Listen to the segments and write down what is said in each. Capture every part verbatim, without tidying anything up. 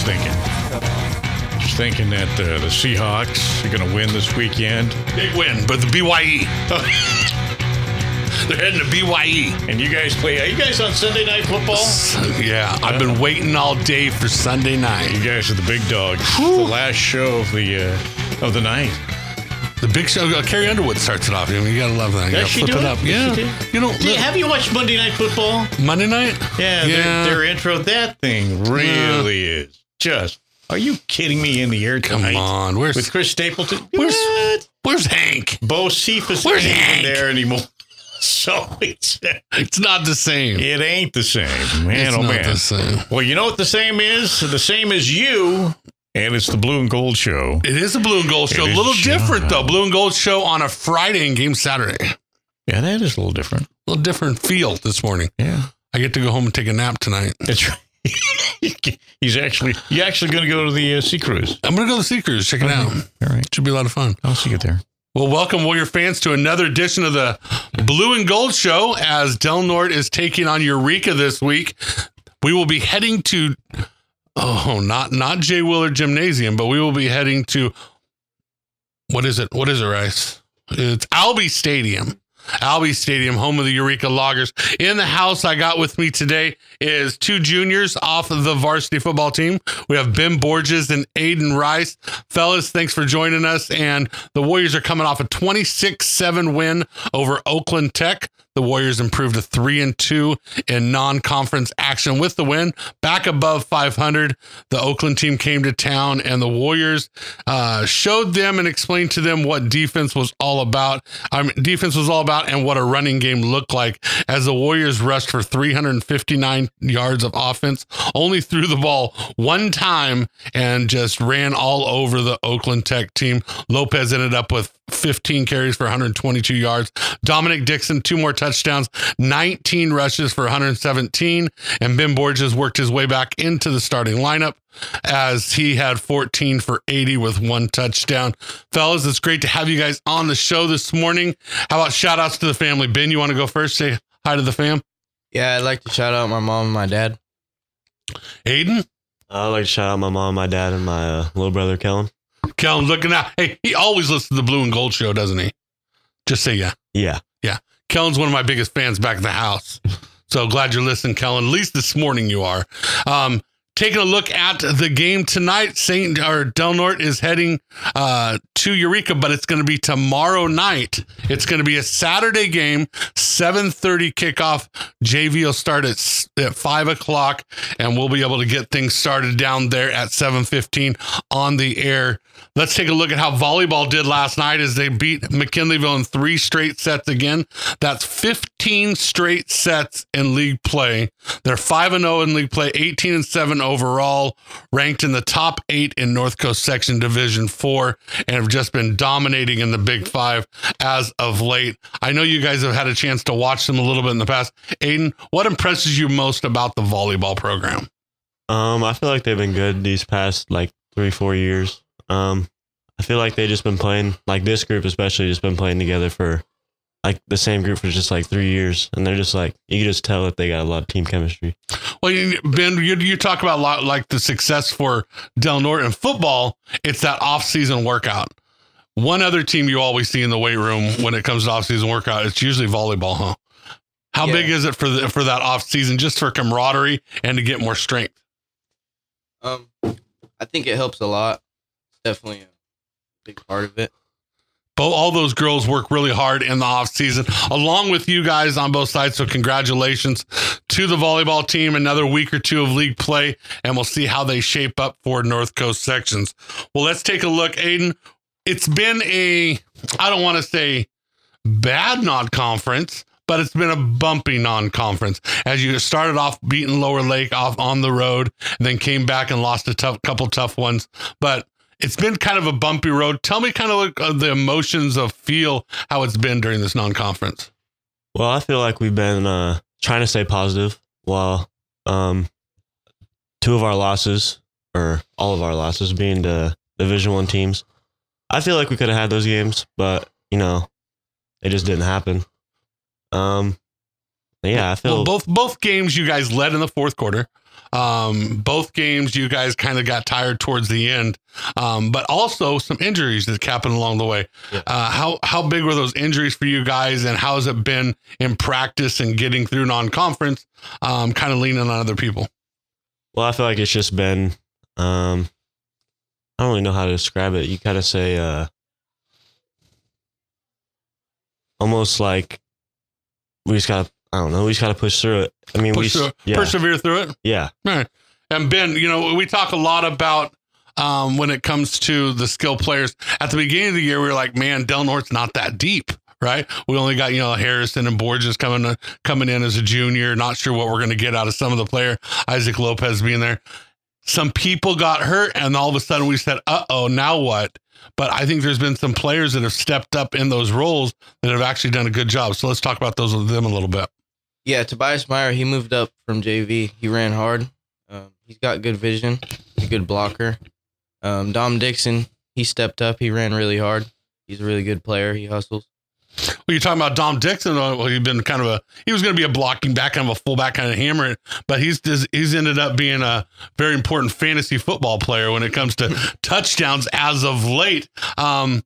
just thinking. Just thinking that uh, the Seahawks are going to win this weekend. Big win, but the B Y E. They're heading to B Y E. And you guys play, are you guys on Sunday Night Football? Yeah, I've been waiting all day for Sunday night. You guys are the big dogs. Whew. The last show of the uh, of the night. The big show, uh, Carrie Underwood starts it off. I mean, you gotta love that. You Does gotta she flip do it it? up. Does Yeah. she do? You know, Do you, have you watched Monday Night Football? Monday night? Yeah, Yeah. Their, their intro, that thing really Yeah. is just, are you kidding me, in the air tonight? Come on. Where's With Chris Stapleton? Where's, What? where's Hank? Bo Cephas Where's ain't Hank? even there anymore. So it's, It's not the same. it ain't the same. Man, It's oh not man. the same. Well, you know what the same is? The same as you, and it's the Blue and Gold Show. It is a Blue and Gold show. A is little show. different, though. Blue and Gold show on a Friday and game Saturday. Yeah, that is a little different. A little different feel this morning. Yeah. I get to go home and take a nap tonight. That's right. He's actually, you're actually going to go to the uh, Sea Cruise. I'm going to go to the Sea Cruise. Check it out. All right. Should be a lot of fun. I'll see you there. Well, welcome, Warrior fans, to another edition of the Blue and Gold Show as Del Norte is taking on Eureka this week. We will be heading to, oh, not not Jay Willard Gymnasium, but we will be heading to, what is it? What is it, Rice? It's Albee Stadium. Albee Stadium, home of the Eureka Loggers. In the house I got with me today is two juniors off of the varsity football team. We have Ben Borges and Aiden Rice. Fellas, thanks for joining us. And the Warriors are coming off a twenty-six seven win over Oakland Tech. The Warriors improved to three and two in non-conference action with the win. Back above five hundred, the Oakland team came to town, and the Warriors uh, showed them and explained to them what defense was all about. I mean, defense was all about, and what a running game looked like. As the Warriors rushed for three hundred fifty-nine yards of offense, only threw the ball one time, and just ran all over the Oakland Tech team. Lopez ended up with fifteen carries for one hundred twenty-two yards. Dominic Dixon, two more touchdowns, nineteen rushes for one hundred seventeen. And Ben Borges worked his way back into the starting lineup as he had fourteen for eighty with one touchdown. Fellas, it's great to have you guys on the show this morning. How about shout outs to the family? Ben, you want to go first? Say hi to the fam. Yeah, I'd like to shout out my mom and my dad. Aiden? I'd like to shout out my mom, my dad, and my uh, little brother, Kellen. Kellen's looking out. Hey, he always listens to the Blue and Gold show, doesn't he? Just say yeah. Yeah. Yeah. Kellen's one of my biggest fans back in the house. So glad you're listening, Kellen. At least this morning you are. Um, taking a look at the game tonight, Saint or Del Norte is heading uh, to Eureka, but it's going to be tomorrow night. It's going to be a Saturday game, seven thirty kickoff. J V will start at, at five o'clock, and we'll be able to get things started down there at seven fifteen on the air. Let's take a look at how volleyball did last night as they beat McKinleyville in three straight sets again. That's fifteen straight sets in league play. They're five and oh in league play, eighteen and seven overall, ranked in the top eight in North Coast Section Division four, and have just been dominating in the Big Five as of late. I know you guys have had a chance to watch them a little bit in the past. Aiden, what impresses you most about the volleyball program? Um, I feel like they've been good these past like three, four years. Um, I feel like they just been playing, like this group especially, just been playing together for like the same group for just like three years. And they're just like, you can just tell that they got a lot of team chemistry. Well, you- Ben, you, you talk about a lot like the success for Del Norte in football. It's that off-season workout. One other team you always see in the weight room when it comes to off-season workout, it's usually volleyball, huh? How Yeah. big is it for the, for that off-season, just for camaraderie and to get more strength? Um, I think it helps a lot. It's definitely a big part of it. Both, all those girls work really hard in the off season, along with you guys on both sides. So congratulations to the volleyball team. Another week or two of league play, and we'll see how they shape up for North Coast sections. Well, let's take a look, Aiden. It's been a, I don't want to say bad non-conference, but it's been a bumpy non-conference as you started off beating Lower Lake off on the road, and then came back and lost a tough couple tough ones. But it's been kind of a bumpy road. Tell me kind of like uh, the emotions of feel, how it's been during this non-conference. Well, I feel like we've been uh, trying to stay positive while um, two of our losses, or all of our losses, being to Division One teams. I feel like we could have had those games, but, you know, it just didn't happen. Um, yeah, I feel Well, both both games you guys led in the fourth quarter. Um, both games, you guys kind of got tired towards the end, um, but also some injuries that happened along the way. Yeah. Uh, how how big were those injuries for you guys, and how has it been in practice and getting through non-conference, um, kind of leaning on other people? Well, I feel like it's just been, um, I don't really know how to describe it. You kind of say, uh, almost like we just got to, I don't know, we just got to push through it. I mean, Push we, through, yeah, persevere through it. yeah, Right. And Ben, you know, we talk a lot about um, when it comes to the skill players. At the beginning of the year, we were like, man, Del Norte's not that deep, right? We only got, you know, Harrison and Borges coming uh, coming in as a junior. Not sure what we're going to get out of some of the player. Isaac Lopez being there. Some people got hurt, and all of a sudden we said, uh-oh, now what? But I think there's been some players that have stepped up in those roles that have actually done a good job. So let's talk about those with them a little bit. Yeah, Tobias Meyer, he moved up from J V. He ran hard. Um, he's got good vision. He's a good blocker. Um, Dom Dixon, he stepped up. He ran really hard. He's a really good player. He hustles. Well, you're talking about Dom Dixon. Well, he's been kind of a, he was going to be a blocking back, kind of a fullback, kind of hammer it, but he's he's ended up being a very important fantasy football player when it comes to touchdowns as of late. Um,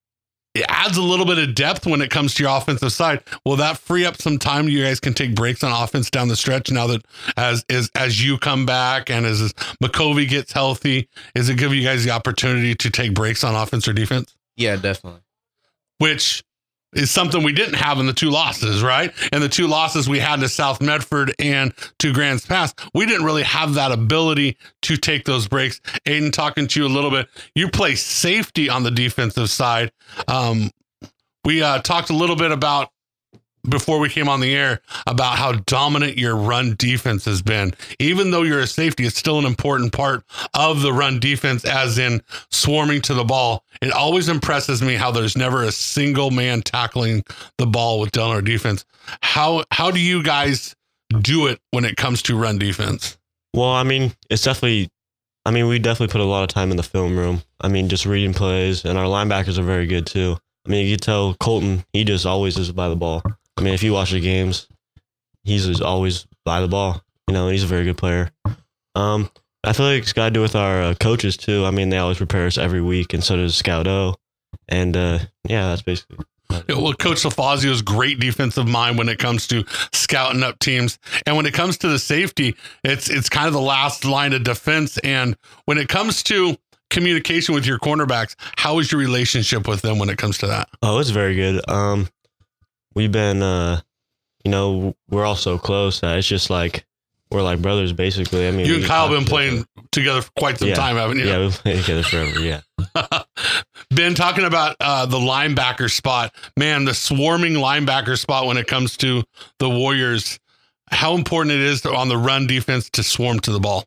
it adds a little bit of depth when it comes to your offensive side. Will that free up some time you guys can take breaks on offense down the stretch now that as as, as you come back and as McCovey gets healthy, is it give you guys the opportunity to take breaks on offense or defense? Yeah, definitely. Which is something we didn't have in the two losses, right? And the two losses we had to South Medford and to Grants Pass, we didn't really have that ability to take those breaks. Aiden, talking to you a little bit, you play safety on the defensive side. Um, we uh, talked a little bit about, before we came on the air, about how dominant your run defense has been. Even though you're a safety, it's still an important part of the run defense, as in swarming to the ball. It always impresses me how there's never a single man tackling the ball with Del Norte defense. How how do you guys do it when it comes to run defense? Well, I mean, it's definitely, I mean, we definitely put a lot of time in the film room. I mean, just reading plays, and our linebackers are very good too. I mean, you can tell Colton, he just always is by the ball. I mean, if you watch the games, he's just always by the ball. You know, he's a very good player. Um, I feel like it's got to do with our uh, coaches too. I mean, they always prepare us every week, and so does Scout O. And uh, yeah, that's basically. Yeah, well, Coach LaFazio is great defensive mind when it comes to scouting up teams, and when it comes to the safety, it's it's kind of the last line of defense. And when it comes to communication with your cornerbacks, how is your relationship with them when it comes to that? Oh, it's very good. Um, we've been, uh, you know, we're all so close that it's just like we're like brothers, basically. I mean, you we and Kyle talk been playing together for quite some Yeah. time, haven't you? Yeah, we've played together forever. Yeah. Ben, talking about uh, the linebacker spot, man, the swarming linebacker spot when it comes to the Warriors, how important it is to, on the run defense to swarm to the ball.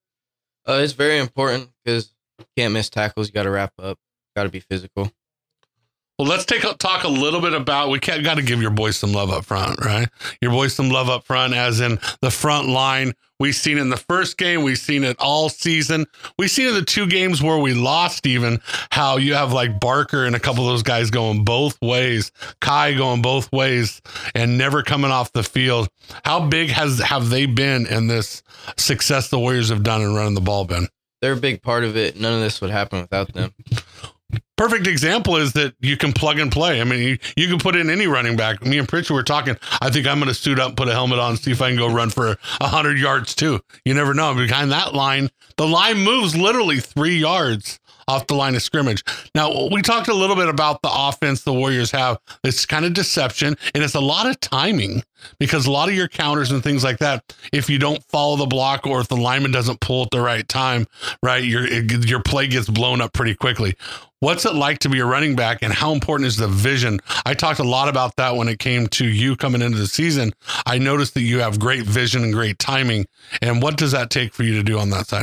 Uh, it's very important because you can't miss tackles. You got to wrap up. Got to be physical. Well, let's take a, talk a little bit about, we got to give your boys some love up front, right? Your boys some love up front, as in the front line. We've seen it in the first game. We've seen it all season. We've seen it in the two games where we lost, even how you have like Barker and a couple of those guys going both ways, Kai going both ways and never coming off the field. How big has have they been in this success the Warriors have done in running the ball, Ben? They're a big part of it. None of this would happen without them. Perfect example is that you can plug and play. I mean, you, you can put in any running back. Me and Pritchard were talking. I think I'm going to suit up, put a helmet on, see if I can go run for one hundred yards too. You never know. Behind that line, the line moves literally three yards off the line of scrimmage. Now, we talked a little bit about the offense the Warriors have. It's kind of deception, and it's a lot of timing, because a lot of your counters and things like that, if you don't follow the block or if the lineman doesn't pull at the right time, right, your your play gets blown up pretty quickly. What's it like to be a running back, and how important is the vision? I talked a lot about that when it came to you coming into the season. I noticed that you have great vision and great timing. And what does that take for you to do on that side?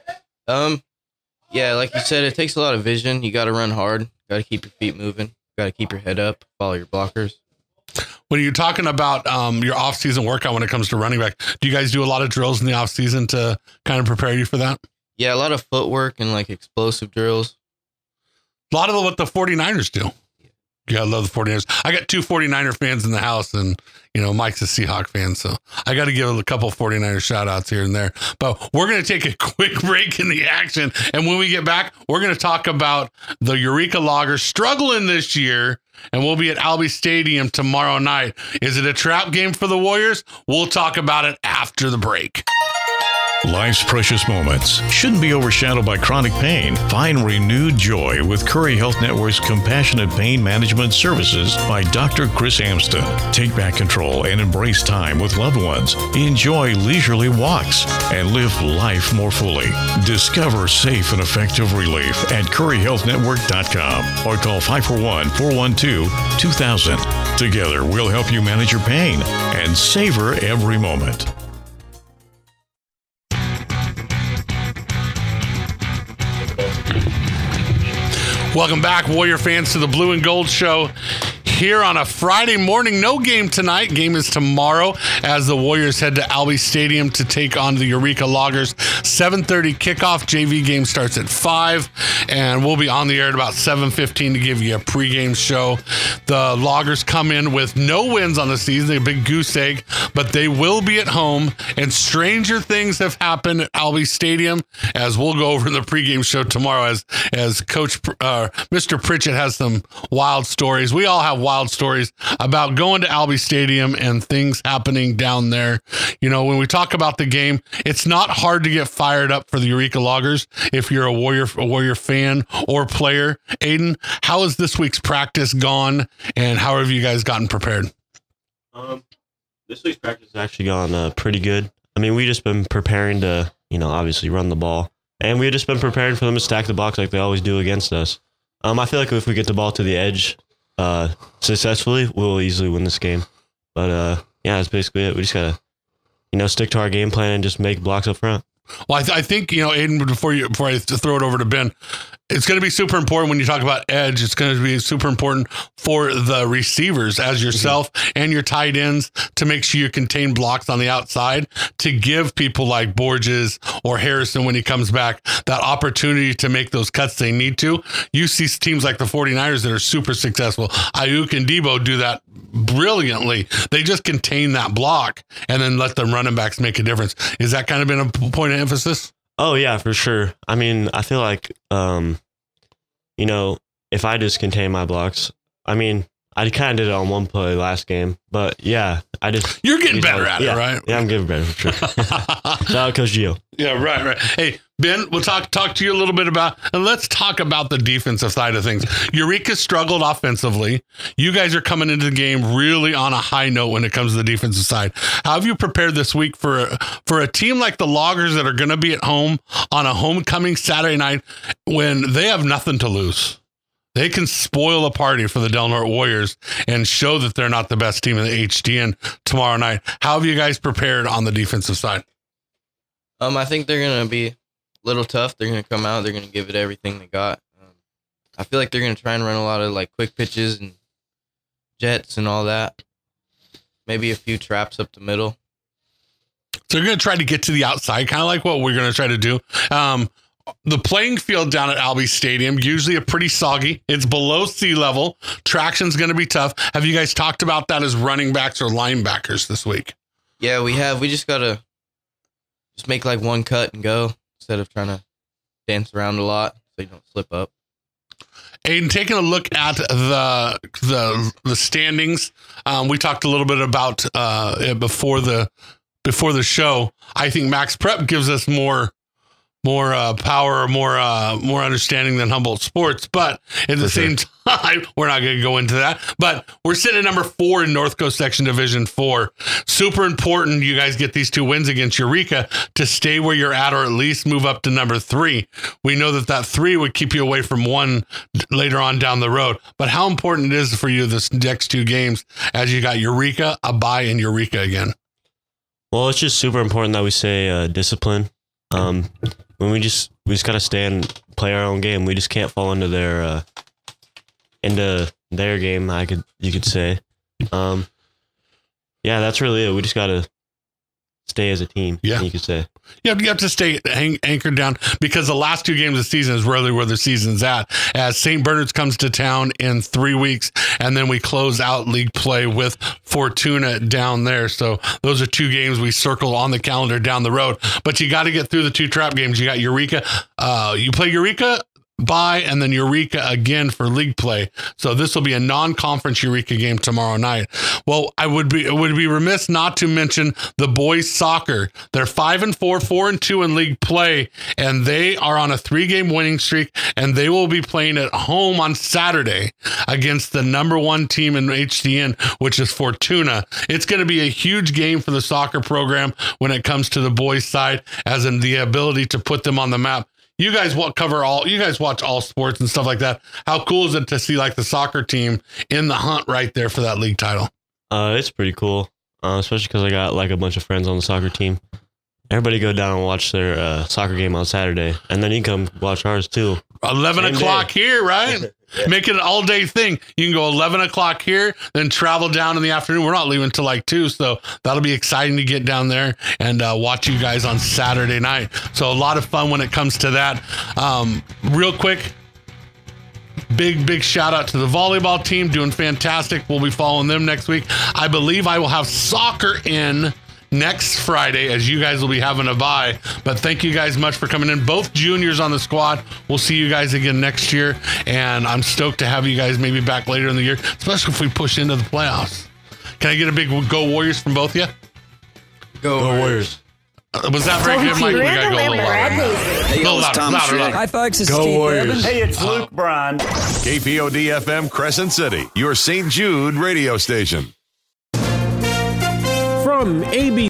Um, yeah, like you said, it takes a lot of vision. You got to run hard. Got to keep your feet moving. Got to keep your head up. Follow your blockers. When you're talking about um, your off-season workout when it comes to running back, do you guys do a lot of drills in the off-season to kind of prepare you for that? Yeah, a lot of footwork and like explosive drills. A lot of what the 49ers do. You gotta love the 49ers. I got two 49er fans in the house, and you know, Mike's a Seahawk fan, so I got to give a couple 49er shout outs here and there. But we're going to take a quick break in the action. And when we get back, we're going to talk about the Eureka Loggers struggling this year. And we'll be at Albee Stadium tomorrow night. Is it a trap game for the Warriors? We'll talk about it after the break. Life's precious moments shouldn't be overshadowed by chronic pain. Find renewed joy with Curry Health Network's Compassionate Pain Management Services by Doctor Chris Amston. Take back control and embrace time with loved ones. Enjoy leisurely walks and live life more fully. Discover safe and effective relief at curry health network dot com or call five four one, four one two, two thousand. Together, we'll help you manage your pain and savor every moment. Welcome back, Warrior fans, to the Blue and Gold Show here on a Friday morning. No game tonight. Game is tomorrow as the Warriors head to Albee Stadium to take on the Eureka Loggers. seven thirty kickoff. J V game starts at five, and we'll be on the air at about seven fifteen to give you a pregame show. The Loggers come in with no wins on the season, a big goose egg, but they will be at home, and stranger things have happened at Albee Stadium, as we'll go over in the pregame show tomorrow as, as Coach uh, Mister Pritchett has some wild stories. We all have wild stories about going to Albee Stadium and things happening down there. You know, when we talk about the game, it's not hard to get fired up for the Eureka Loggers if you're a Warrior a Warrior fan or player. Aiden, how has this week's practice gone, and how have you guys gotten prepared? Um, this week's practice has actually gone uh, pretty good. I mean, we just been preparing to, you know, obviously run the ball, and we've just been preparing for them to stack the box like they always do against us. Um, I feel like if we get the ball to the edge uh, successfully, we'll easily win this game. But uh, yeah, that's basically it. We just gotta, you know, stick to our game plan and just make blocks up front. Well, I, th- I think, you know, Aiden, before you before I throw it over to Ben, it's going to be super important when you talk about edge. It's going to be super important for the receivers as yourself mm-hmm. and your tight ends to make sure you contain blocks on the outside to give people like Borges or Harrison, when he comes back, that opportunity to make those cuts they need to. You see teams like the 49ers that are super successful. Ayuk and Debo do that brilliantly. They just contain that block and then let the running backs make a difference. Is that kind of been a point of emphasis? Oh, yeah, for sure. I mean, I feel like, um, you know, if I just contain my blocks, I mean, I kind of did it on one play last game, but yeah, I just... You're getting better at yeah, it, right? Yeah, I'm getting better, for sure. Shout out Coach Gio. Yeah, right, right. Hey, Ben, we'll talk talk to you a little bit about, and let's talk about the defensive side of things. Eureka struggled offensively. You guys are coming into the game really on a high note when it comes to the defensive side. How have you prepared this week for, for a team like the Loggers that are going to be at home on a homecoming Saturday night when they have nothing to lose? They can spoil a party for the Del Norte Warriors and show that they're not the best team in the H D N tomorrow night. How have you guys prepared on the defensive side? Um, I think they're going to be a little tough. They're going to come out. They're going to give it everything they got. Um, I feel like they're going to try and run a lot of like quick pitches and jets and all that. Maybe a few traps up the middle. So they're going to try to get to the outside, kind of like what we're going to try to do. Um, the playing field down at Albee Stadium, usually a pretty soggy. It's below sea level. Traction's going to be tough. Have you guys talked about that as running backs or linebackers this week? Yeah, we have. We just got to just make like one cut and go instead of trying to dance around a lot so you don't slip up. Aiden, taking a look at the the the standings, um, we talked a little bit about uh, before the before the show. I think Max Prep gives us more more uh, power, more uh, more understanding than Humboldt Sports, but at the same time, we're not going to go into that. But we're sitting at number four in North Coast Section Division Four. Super important you guys get these two wins against Eureka to stay where you're at, or at least move up to number three. We know that that three would keep you away from one later on down the road. But how important it is for you this next two games as you got Eureka, a bye, and Eureka again? Well, it's just super important that we say uh, discipline. Um, when we just we just gotta stay and play our own game. We just can't fall into their uh, into their game. I could you could say, um, yeah, that's really it. We just gotta stay as a team. Yeah. You could say. You have, you have to stay hang, anchored down because the last two games of the season is really where the season's at. As Saint Bernard's comes to town in three weeks, and then we close out league play with Fortuna down there. So those are two games we circle on the calendar down the road. But you got to get through the two trap games. You got Eureka. Uh, you play Eureka. Bye, and then Eureka again for league play. So this will be a non-conference Eureka game tomorrow night. Well, I would be it would be remiss not to mention the boys soccer. They're five and four, four and two in league play, and they are on a three-game winning streak. And they will be playing at home on Saturday against the number one team in H D N, which is Fortuna. It's going to be a huge game for the soccer program when it comes to the boys side, as in the ability to put them on the map. You guys what cover all, you guys watch all sports and stuff like that. How cool is it to see like the soccer team in the hunt right there for that league title? Uh, it's pretty cool, uh, especially because I got like a bunch of friends on the soccer team. Everybody go down and watch their uh, soccer game on Saturday, and then you can come watch ours too. eleven Same o'clock day. here, right? Yeah. Make it an all day thing. You can go eleven o'clock here, then travel down in the afternoon. We're not leaving until like two. So that'll be exciting to get down there and uh, watch you guys on Saturday night. So a lot of fun when it comes to that. Um, real quick, big, big shout out to the volleyball team doing fantastic. We'll be following them next week. I believe I will have soccer in next Friday, as you guys will be having a bye. But thank you guys much for coming in. Both juniors on the squad. We'll see you guys again next year. And I'm stoked to have you guys maybe back later in the year, especially if we push into the playoffs. Can I get a big go Warriors from both of you? Go, Go Warriors. Uh, was that very good, Mike? We gotta go a little louder. Hey, Little yo, it's louder, Tom louder, Schrader. louder. Hi, folks. It's Go Steve Warriors. Evans. Hey, it's Luke Bryan. K P O D F M Crescent City, your Saint Jude radio station. From A B